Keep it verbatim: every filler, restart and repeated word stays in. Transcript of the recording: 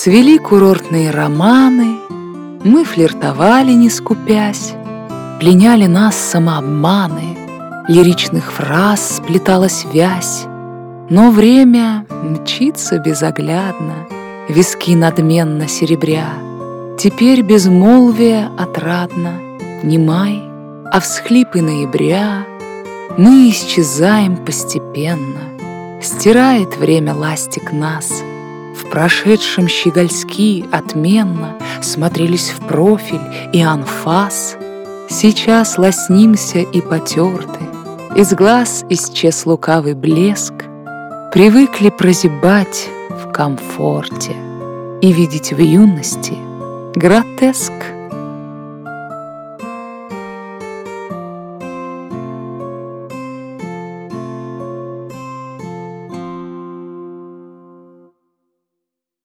Цвели курортные романы, мы флиртовали, не скупясь, пленяли нас самообманы, лиричных фраз сплеталась вязь. Но время мчится безоглядно, виски надменно серебря. Теперь безмолвие отрадно, не май, а всхлипы ноября. Мы исчезаем постепенно, стирает время ластик нас. В прошедшем щегольски отменно смотрелись в профиль и анфас. Сейчас лоснимся и потерты, из глаз исчез лукавый блеск. Привыкли прозябать в комфорте и видеть в юности гротеск.